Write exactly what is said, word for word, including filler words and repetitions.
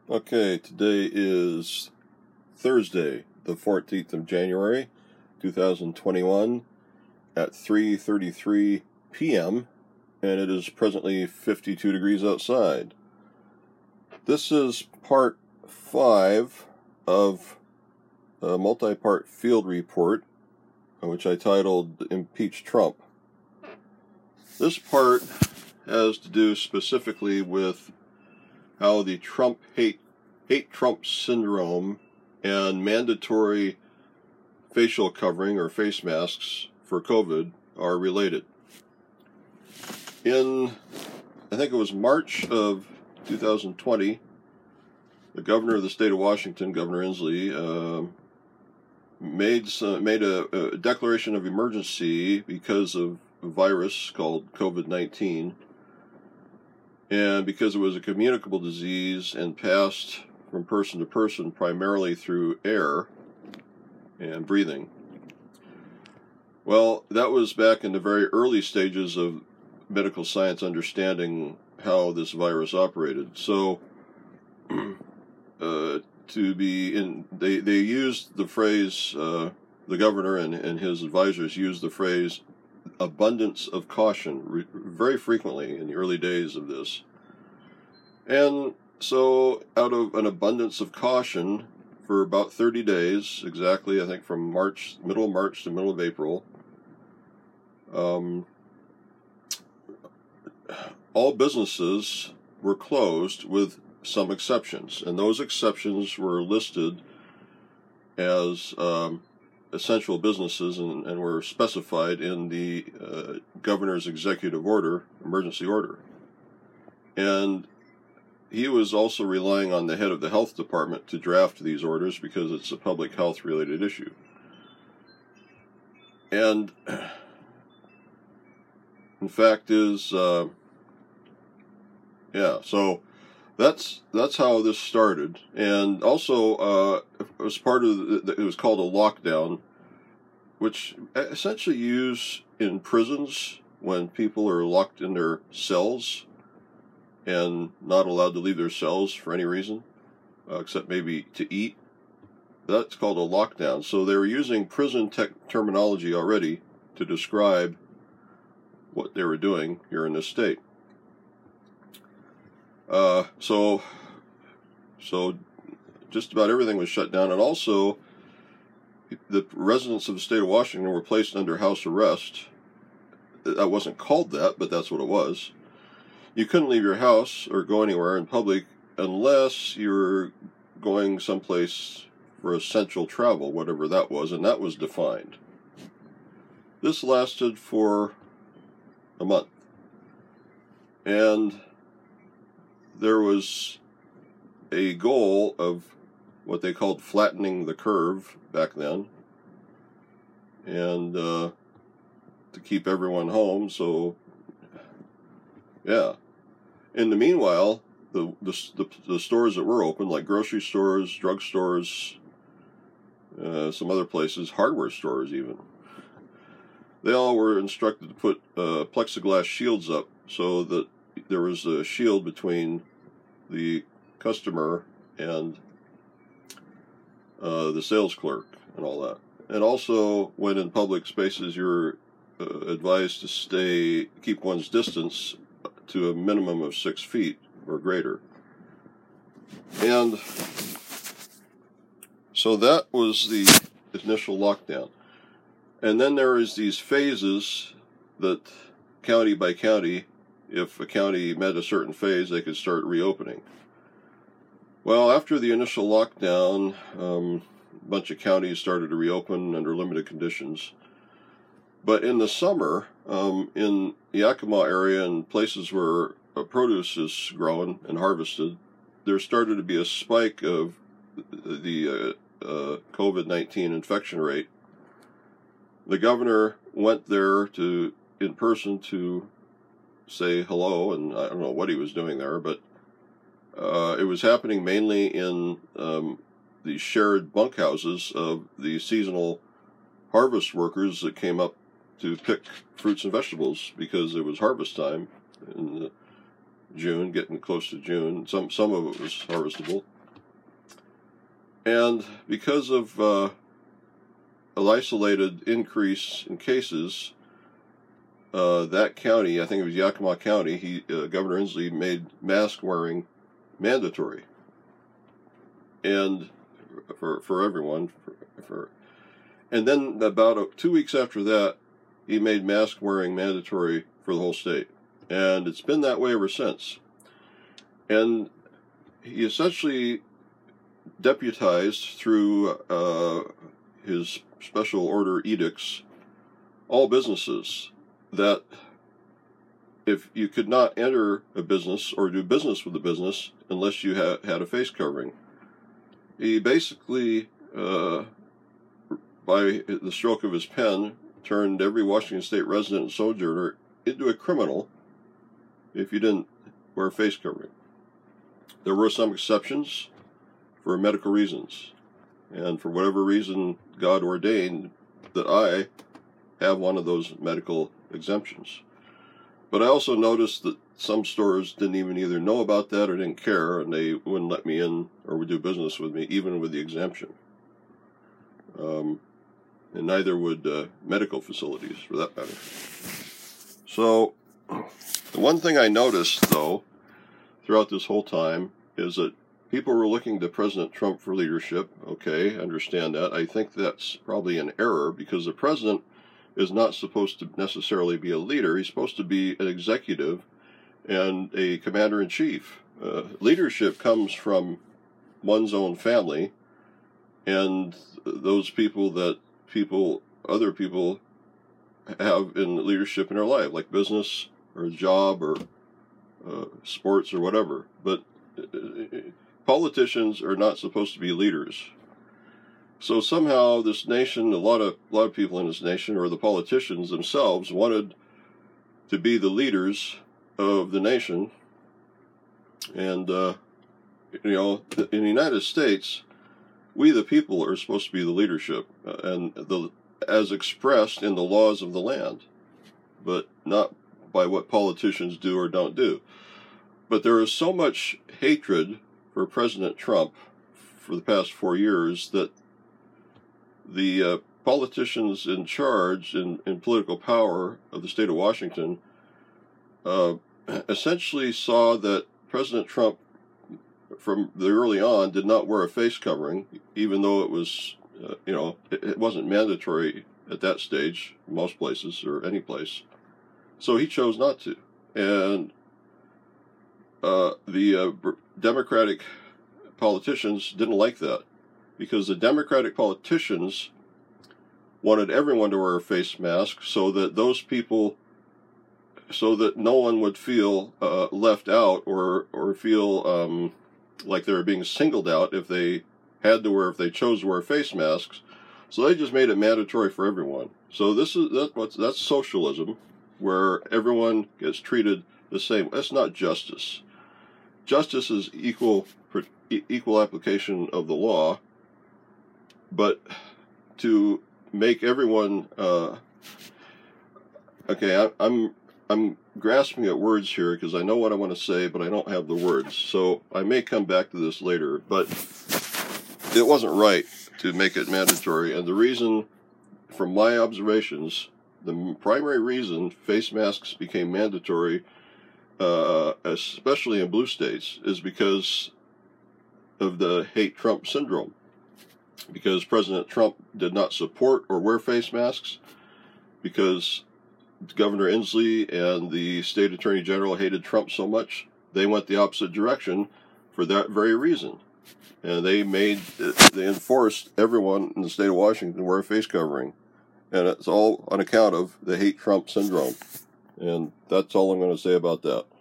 Okay, today is Thursday, the fourteenth of January, two thousand twenty-one, at three thirty-three p.m., and it is presently fifty-two degrees outside. This is part five of a multi-part field report, which I titled Impeach Trump. This part has to do specifically with how the Trump hate hate Trump syndrome and mandatory facial covering or face masks for COVID are related. In, I think it was March of two thousand twenty, the governor of the state of Washington, Governor Inslee, uh, made some, made a, a declaration of emergency because of a virus called COVID nineteen. And because it was a communicable disease and passed from person to person primarily through air and breathing. Well, that was back in the very early stages of medical science understanding how this virus operated. So, uh, to be in, they, they used the phrase, uh, the governor and, and his advisors used the phrase, abundance of caution re- very frequently in the early days of this. And so out of an abundance of caution for about thirty days, exactly, I think from March, middle of March to middle of April, um, all businesses were closed with some exceptions. And those exceptions were listed as um, essential businesses and, and were specified in the uh, governor's executive order, emergency order. And he was also relying on the head of the health department to draft these orders because it's a public health related issue. And in fact is, uh, yeah, so that's that's how this started. And also, uh, it was part of the, it was called a lockdown, which essentially used in prisons when people are locked in their cells and not allowed to leave their cells for any reason, uh, except maybe to eat. That's called a lockdown. So they were using prison tech terminology already to describe what they were doing here in this state. Uh, so, so just about everything was shut down, and also the residents of the state of Washington were placed under house arrest. That wasn't called that, but that's what it was. You couldn't leave your house or go anywhere in public unless you were going someplace for essential travel, whatever that was, and that was defined. This lasted for a month. And there was a goal of what they called flattening the curve back then, and uh, to keep everyone home, so yeah. In the meanwhile, the, the the the stores that were open, like grocery stores, drug stores, uh, some other places, hardware stores even, they all were instructed to put uh, plexiglass shields up so that there was a shield between the customer and uh, the sales clerk and all that. And also, when in public spaces, you're uh, advised to stay, keep one's distance to a minimum of six feet or greater. And so that was the initial lockdown. And then there is these phases that county by county, if a county met a certain phase, they could start reopening. Well, after the initial lockdown, um, a bunch of counties started to reopen under limited conditions. But in the summer, um, in the Yakima area and places where uh, produce is grown and harvested, there started to be a spike of the uh, uh, COVID nineteen infection rate. The governor went there to in person to say hello, and I don't know what he was doing there, but uh, it was happening mainly in um, the shared bunkhouses of the seasonal harvest workers that came up to pick fruits and vegetables because it was harvest time in June, getting close to June. Some some of it was harvestable. And because of uh, an isolated increase in cases, uh, that county, I think it was Yakima County, he, uh, Governor Inslee made mask wearing mandatory. And for for everyone, for, for and then about two weeks after that, he made mask wearing mandatory for the whole state, and it's been that way ever since. And he essentially deputized through uh, his special order edicts all businesses that if you could not enter a business or do business with a business unless you ha- had a face covering. He basically, uh, by the stroke of his pen, turned every Washington State resident and sojourner into a criminal if you didn't wear a face covering. There were some exceptions for medical reasons, and for whatever reason God ordained that I have one of those medical exemptions. But I also noticed that some stores didn't even either know about that or didn't care, and they wouldn't let me in or would do business with me, even with the exemption. Um, and neither would uh, medical facilities, for that matter. So, the one thing I noticed, though, throughout this whole time, is that people were looking to President Trump for leadership. Okay, I understand that. I think that's probably an error, because the president is not supposed to necessarily be a leader. He's supposed to be an executive and a commander-in-chief. Uh, leadership comes from one's own family and those people that people, other people have in leadership in their life, like business or a job or uh, sports or whatever. But uh, politicians are not supposed to be leaders. So somehow this nation, a lot of a lot of people in this nation, or the politicians themselves, wanted to be the leaders of the nation. And, uh, you know, in the United States, we the people are supposed to be the leadership, uh, and the as expressed in the laws of the land, but not by what politicians do or don't do. But there is so much hatred for President Trump for the past four years that the uh, politicians in charge in, in political power of the state of Washington uh, essentially saw that President Trump, from the early on, did not wear a face covering, even though it was, uh, you know, it, it wasn't mandatory at that stage, most places or any place. So he chose not to. And uh, the uh, Democratic politicians didn't like that, because the Democratic politicians wanted everyone to wear a face mask so that those people, so that no one would feel uh, left out or or feel um, like they were being singled out if they had to wear, if they chose to wear face masks. So they just made it mandatory for everyone. So this is that what's that's socialism, where everyone gets treated the same. That's not justice. Justice is equal equal application of the law. But to make everyone, uh, okay, I, I'm I'm grasping at words here because I know what I want to say, but I don't have the words. So I may come back to this later. But it wasn't right to make it mandatory, and the reason, from my observations, the primary reason face masks became mandatory, uh, especially in blue states, is because of the hate Trump syndrome. Because President Trump did not support or wear face masks, because Governor Inslee and the state attorney general hated Trump so much, they went the opposite direction for that very reason. And they made, they enforced everyone in the state of Washington to wear a face covering. And it's all on account of the hate Trump syndrome. And that's all I'm going to say about that.